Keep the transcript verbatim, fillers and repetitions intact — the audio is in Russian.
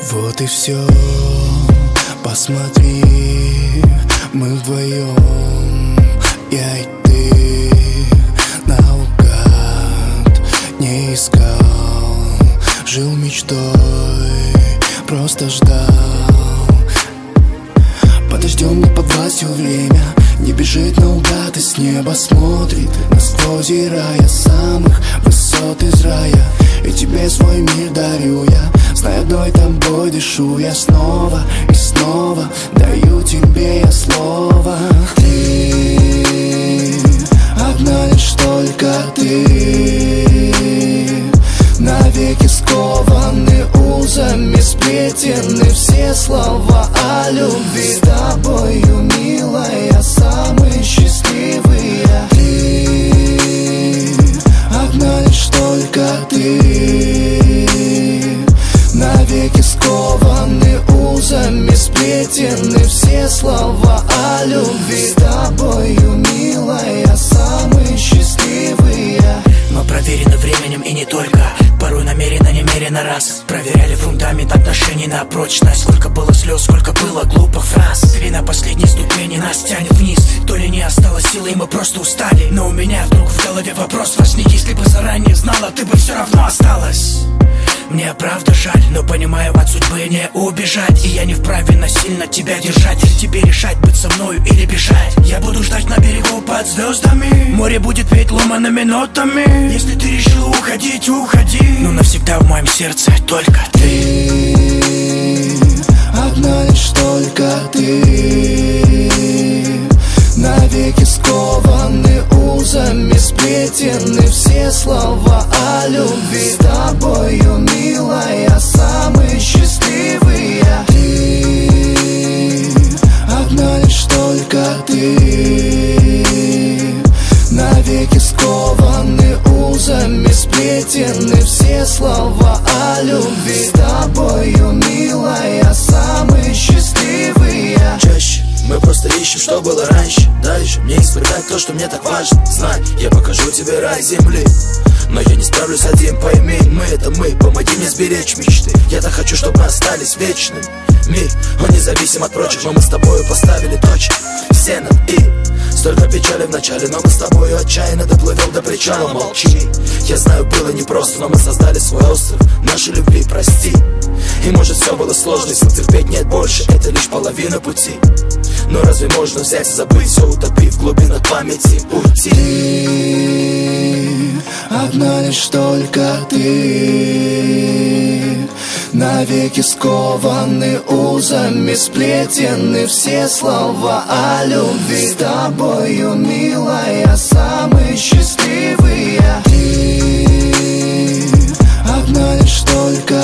Вот и все, посмотри, мы вдвоем, я и ты, наугад не искал, жил мечтой, просто ждал. Подождем, не под властью время, не бежит наугад и с неба смотрит насквозь рая самых высот из рая. И тебе свой мир дарю я, зная одной тобой дышу я снова и снова, даю тебе я слово. Ты, одна лишь только ты, навеки скованы узами, сплетены все слова о любви. С тобою, милая, самый счастливый я. Ты, одна лишь только ты, навеки скованы узами, сплетены все слова о любви. С тобою, милая, самый счастливый я. Мы проверены временем и не только, порой намеренно, немерено раз проверяли фундамент отношений на прочность. Сколько было слез, сколько было глупых фраз, и на последней ступени нас тянет вниз. То ли не осталось силы, и мы просто устали, но у меня вдруг в голове вопрос возник: если бы заранее знала, ты бы все равно осталась. Мне правда жаль, но понимаю, от судьбы не убежать, и я не вправе насильно тебя держать. Тебе решать, быть со мною или бежать. Я буду ждать на берегу под звездами, море будет петь ломаными нотами. Если ты решила уходить, уходи, но навсегда в моем сердце только ты. Одна лишь только ты, навеки скованы узами, сплетены все слова о любви. С тобою, милая, самый счастливый я. Ты, одна лишь только ты, навеки скованы узами, сплетены все слова о любви. С тобою, милая, самый счастливый я. Чаще мы просто ищем, что было раньше. Дальше мне испытать то, что мне так важно. Знай, я покажу тебе рай земли, но я не справлюсь один, пойми. Мы это мы, помоги мне сберечь мечты. Я так хочу, чтобы мы остались вечными. Мир, он независим от прочих, но мы с тобою поставили точки все над «и». Столько печали в начале, но мы с тобою отчаянно доплывем до причала. Молчи, я знаю, было непросто, но мы создали свой остров нашей любви, прости. И может все было сложно, сил терпеть нет больше, это лишь половина пути. Но разве можно взять и забыть все, утопив в глубинах памяти, уйти? Ты, одна лишь только ты, навеки скованы узами, сплетены все слова о любви. С тобою, милая, самый счастливый я. Ты, одна лишь только